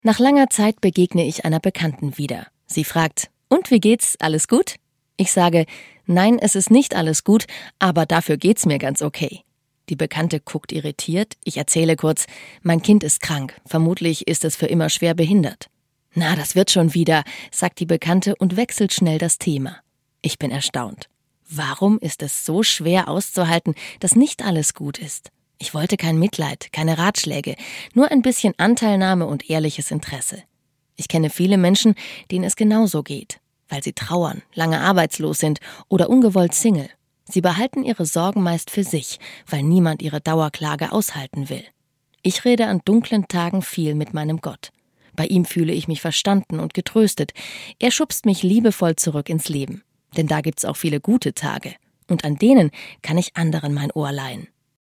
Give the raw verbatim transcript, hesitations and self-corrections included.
Nach langer Zeit begegne ich einer Bekannten wieder. Sie fragt, und wie geht's, alles gut? Ich sage, nein, es ist nicht alles gut, aber dafür geht's mir ganz okay. Die Bekannte guckt irritiert, ich erzähle kurz, mein Kind ist krank, vermutlich ist es für immer schwer behindert. Na, das wird schon wieder, sagt die Bekannte und wechselt schnell das Thema. Ich bin erstaunt. Warum ist es so schwer auszuhalten, dass nicht alles gut ist? Ich wollte kein Mitleid, keine Ratschläge, nur ein bisschen Anteilnahme und ehrliches Interesse. Ich kenne viele Menschen, denen es genauso geht, weil sie trauern, lange arbeitslos sind oder ungewollt Single. Sie behalten ihre Sorgen meist für sich, weil niemand ihre Dauerklage aushalten will. Ich rede an dunklen Tagen viel mit meinem Gott. Bei ihm fühle ich mich verstanden und getröstet. Er schubst mich liebevoll zurück ins Leben. Denn da gibt's auch viele gute Tage. Und an denen kann ich anderen mein Ohr leihen.